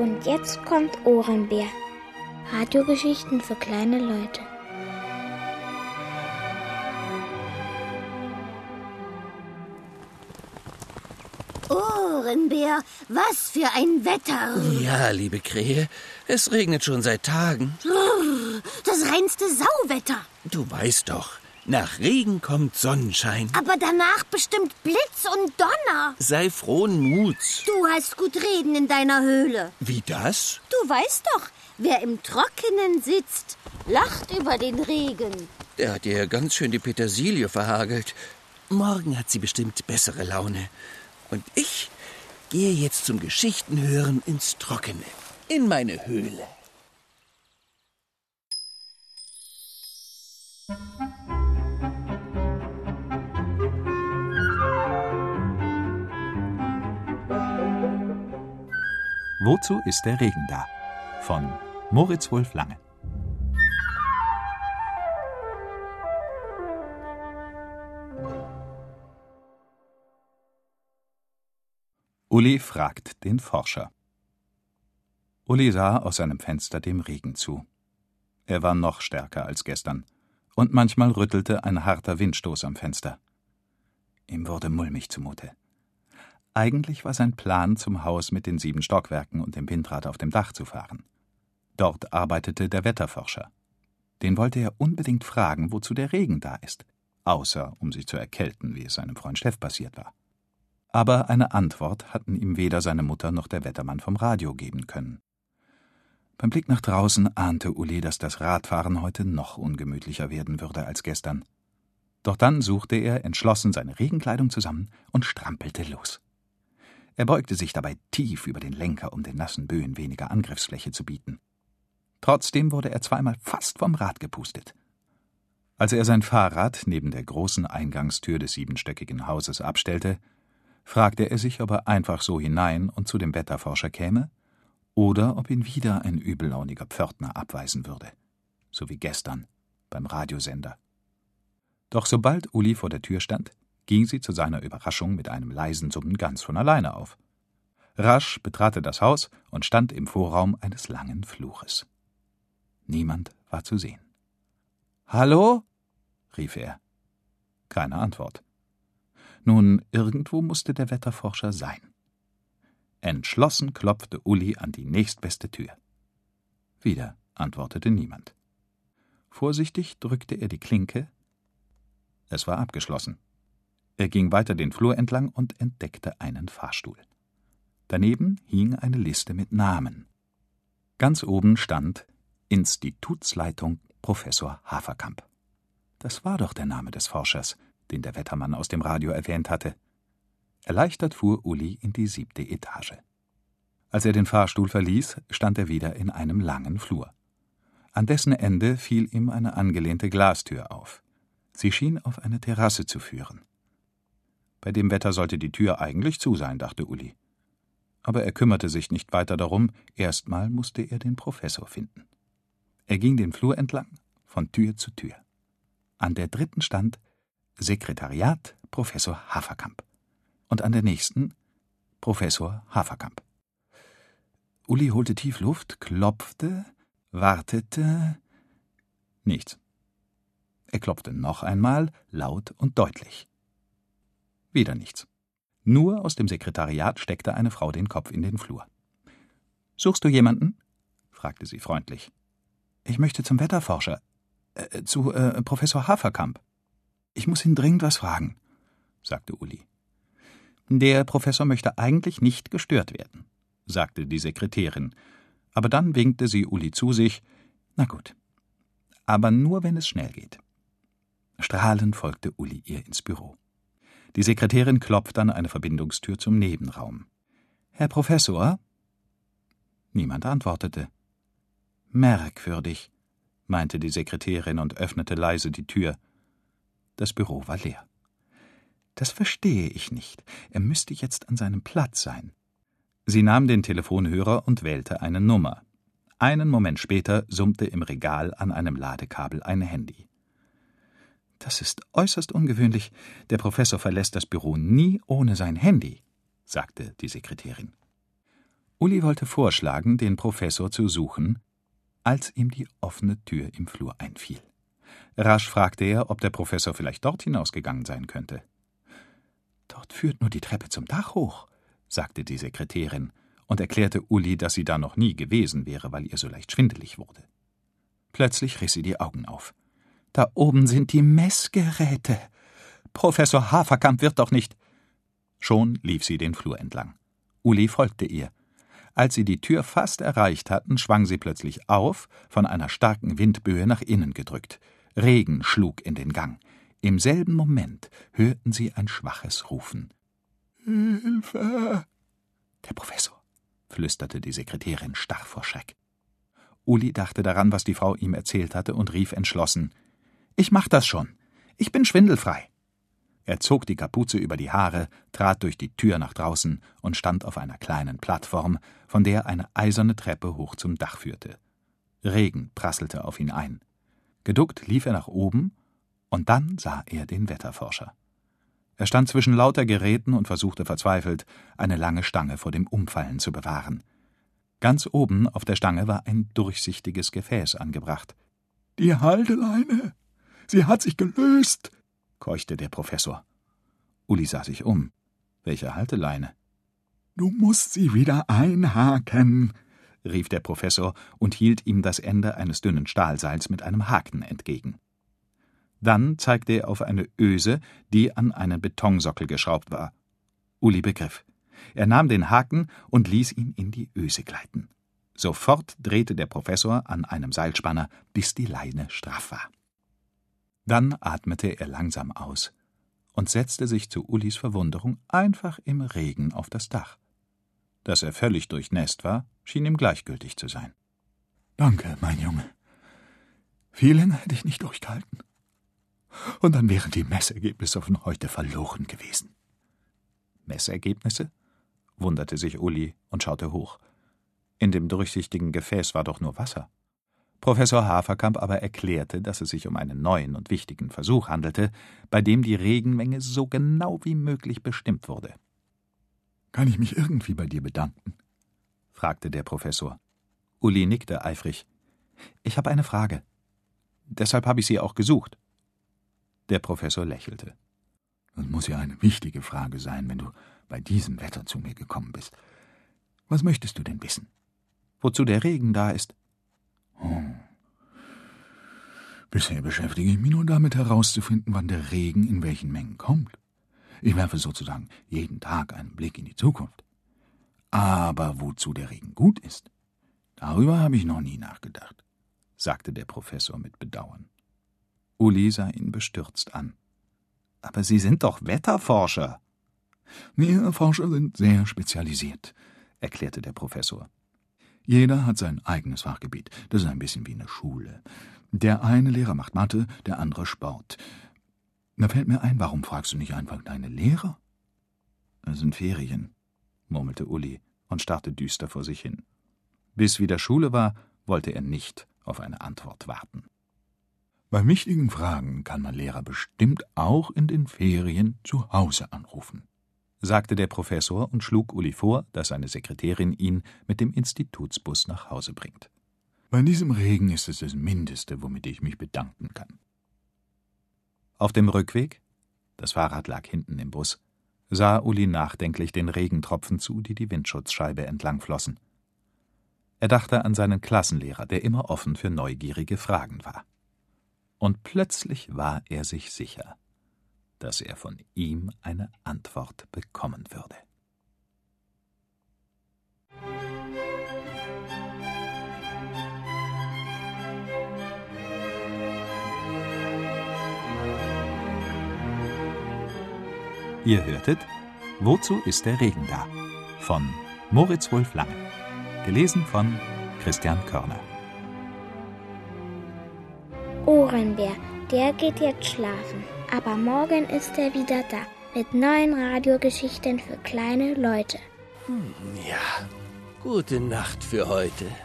Und jetzt kommt Ohrenbär. Radiogeschichten für kleine Leute. Ohrenbär, was für ein Wetter! Ja, liebe Krähe, es regnet schon seit Tagen. Das reinste Sauwetter. Du weißt doch, nach Regen kommt Sonnenschein. Aber danach bestimmt Blitz und Donner. Sei frohen Muts. Du hast gut reden in deiner Höhle. Wie das? Du weißt doch, wer im Trockenen sitzt, lacht über den Regen. Der hat dir ganz schön die Petersilie verhagelt. Morgen hat sie bestimmt bessere Laune. Und ich gehe jetzt zum Geschichtenhören ins Trockene, in meine Höhle. Wozu ist der Regen da? Von Moritz Wulff Lange. Uli fragt den Forscher. Uli sah aus seinem Fenster dem Regen zu. Er war noch stärker als gestern, und manchmal rüttelte ein harter Windstoß am Fenster. Ihm wurde mulmig zumute. Eigentlich war sein Plan, zum Haus mit den 7 Stockwerken und dem Windrad auf dem Dach zu fahren. Dort arbeitete der Wetterforscher. Den wollte er unbedingt fragen, wozu der Regen da ist, außer um sich zu erkälten, wie es seinem Freund Steff passiert war. Aber eine Antwort hatten ihm weder seine Mutter noch der Wettermann vom Radio geben können. Beim Blick nach draußen ahnte Uli, dass das Radfahren heute noch ungemütlicher werden würde als gestern. Doch dann suchte er entschlossen seine Regenkleidung zusammen und strampelte los. Er beugte sich dabei tief über den Lenker, um den nassen Böen weniger Angriffsfläche zu bieten. Trotzdem wurde er zweimal fast vom Rad gepustet. Als er sein Fahrrad neben der großen Eingangstür des 7stöckigen Hauses abstellte, fragte er sich, ob er einfach so hinein und zu dem Wetterforscher käme, oder ob ihn wieder ein übellauniger Pförtner abweisen würde, so wie gestern beim Radiosender. Doch sobald Uli vor der Tür stand, ging sie zu seiner Überraschung mit einem leisen Summen ganz von alleine auf. Rasch betrat er das Haus und stand im Vorraum eines langen Flures. Niemand war zu sehen. »Hallo?« rief er. Keine Antwort. Nun, irgendwo musste der Wetterforscher sein. Entschlossen klopfte Uli an die nächstbeste Tür. Wieder antwortete niemand. Vorsichtig drückte er die Klinke. Es war abgeschlossen. Er ging weiter den Flur entlang und entdeckte einen Fahrstuhl. Daneben hing eine Liste mit Namen. Ganz oben stand Institutsleitung Professor Haferkamp. Das war doch der Name des Forschers, den der Wettermann aus dem Radio erwähnt hatte. Erleichtert fuhr Uli in die 7. Etage. Als er den Fahrstuhl verließ, stand er wieder in einem langen Flur. An dessen Ende fiel ihm eine angelehnte Glastür auf. Sie schien auf eine Terrasse zu führen. Bei dem Wetter sollte die Tür eigentlich zu sein, dachte Uli. Aber er kümmerte sich nicht weiter darum, erstmal musste er den Professor finden. Er ging den Flur entlang, von Tür zu Tür. An der 3. stand Sekretariat Professor Haferkamp und an der nächsten Professor Haferkamp. Uli holte tief Luft, klopfte, wartete. Nichts. Er klopfte noch einmal, laut und deutlich. Wieder nichts. Nur aus dem Sekretariat steckte eine Frau den Kopf in den Flur. »Suchst du jemanden?« fragte sie freundlich. »Ich möchte zum Wetterforscher, zu Professor Haferkamp. Ich muss ihn dringend was fragen«, sagte Uli. »Der Professor möchte eigentlich nicht gestört werden«, sagte die Sekretärin, aber dann winkte sie Uli zu sich. »Na gut, aber nur, wenn es schnell geht.« Strahlend folgte Uli ihr ins Büro. Die Sekretärin klopfte an eine Verbindungstür zum Nebenraum. »Herr Professor?« Niemand antwortete. »Merkwürdig«, meinte die Sekretärin und öffnete leise die Tür. Das Büro war leer. »Das verstehe ich nicht. Er müsste jetzt an seinem Platz sein.« Sie nahm den Telefonhörer und wählte eine Nummer. Einen Moment später summte im Regal an einem Ladekabel ein Handy. »Das ist äußerst ungewöhnlich. Der Professor verlässt das Büro nie ohne sein Handy«, sagte die Sekretärin. Uli wollte vorschlagen, den Professor zu suchen, als ihm die offene Tür im Flur einfiel. Rasch fragte er, ob der Professor vielleicht dort hinausgegangen sein könnte. »Dort führt nur die Treppe zum Dach hoch«, sagte die Sekretärin und erklärte Uli, dass sie da noch nie gewesen wäre, weil ihr so leicht schwindelig wurde. Plötzlich riss sie die Augen auf. »Da oben sind die Messgeräte. Professor Haferkamp wird doch nicht...« Schon lief sie den Flur entlang. Uli folgte ihr. Als sie die Tür fast erreicht hatten, schwang sie plötzlich auf, von einer starken Windböe nach innen gedrückt. Regen schlug in den Gang. Im selben Moment hörten sie ein schwaches Rufen. »Hilfe!« »Der Professor«, flüsterte die Sekretärin starr vor Schreck. Uli dachte daran, was die Frau ihm erzählt hatte, und rief entschlossen: »Ich mach das schon. Ich bin schwindelfrei.« Er zog die Kapuze über die Haare, trat durch die Tür nach draußen und stand auf einer kleinen Plattform, von der eine eiserne Treppe hoch zum Dach führte. Regen prasselte auf ihn ein. Geduckt lief er nach oben, und dann sah er den Wetterforscher. Er stand zwischen lauter Geräten und versuchte verzweifelt, eine lange Stange vor dem Umfallen zu bewahren. Ganz oben auf der Stange war ein durchsichtiges Gefäß angebracht. »Die Halteleine! Sie hat sich gelöst!« keuchte der Professor. Uli sah sich um. »Welche Halteleine?« »Du musst sie wieder einhaken«, rief der Professor und hielt ihm das Ende eines dünnen Stahlseils mit einem Haken entgegen. Dann zeigte er auf eine Öse, die an einen Betonsockel geschraubt war. Uli begriff. Er nahm den Haken und ließ ihn in die Öse gleiten. Sofort drehte der Professor an einem Seilspanner, bis die Leine straff war. Dann atmete er langsam aus und setzte sich zu Ulis Verwunderung einfach im Regen auf das Dach. Dass er völlig durchnässt war, schien ihm gleichgültig zu sein. »Danke, mein Junge. Viel länger hätte ich nicht durchgehalten. Und dann wären die Messergebnisse von heute verloren gewesen.« »Messergebnisse?« wunderte sich Uli und schaute hoch. In dem durchsichtigen Gefäß war doch nur Wasser. Professor Haferkamp aber erklärte, dass es sich um einen neuen und wichtigen Versuch handelte, bei dem die Regenmenge so genau wie möglich bestimmt wurde. »Kann ich mich irgendwie bei dir bedanken?« fragte der Professor. Uli nickte eifrig. »Ich habe eine Frage. Deshalb habe ich Sie auch gesucht.« Der Professor lächelte. »Das muss ja eine wichtige Frage sein, wenn du bei diesem Wetter zu mir gekommen bist. Was möchtest du denn wissen? Wozu der Regen da ist?« Bisher beschäftige ich mich nur damit herauszufinden, wann der Regen in welchen Mengen kommt. Ich werfe sozusagen jeden Tag einen Blick in die Zukunft. Aber wozu der Regen gut ist, darüber habe ich noch nie nachgedacht«, sagte der Professor mit Bedauern. Uli sah ihn bestürzt an. »Aber Sie sind doch Wetterforscher.« »Wir Forscher sind sehr spezialisiert«, erklärte der Professor. »Jeder hat sein eigenes Fachgebiet. Das ist ein bisschen wie eine Schule. Der eine Lehrer macht Mathe, der andere Sport. Da fällt mir ein, warum fragst du nicht einfach deine Lehrer?« »Es sind Ferien«, murmelte Uli und starrte düster vor sich hin. Bis wieder Schule war, wollte er nicht auf eine Antwort warten. »Bei wichtigen Fragen kann man Lehrer bestimmt auch in den Ferien zu Hause anrufen«, sagte der Professor und schlug Uli vor, dass seine Sekretärin ihn mit dem Institutsbus nach Hause bringt. »Bei diesem Regen ist es das Mindeste, womit ich mich bedanken kann.« Auf dem Rückweg, das Fahrrad lag hinten im Bus, sah Uli nachdenklich den Regentropfen zu, die die Windschutzscheibe entlang flossen. Er dachte an seinen Klassenlehrer, der immer offen für neugierige Fragen war. Und plötzlich war er sich sicher, dass er von ihm eine Antwort bekommen würde. Ihr hörtet »Wozu ist der Regen da?« von Moritz Wulff Lange. Gelesen von Christian Körner. Ohrenbär, der geht jetzt schlafen. Aber morgen ist er wieder da. Mit neuen Radiogeschichten für kleine Leute. Ja, gute Nacht für heute.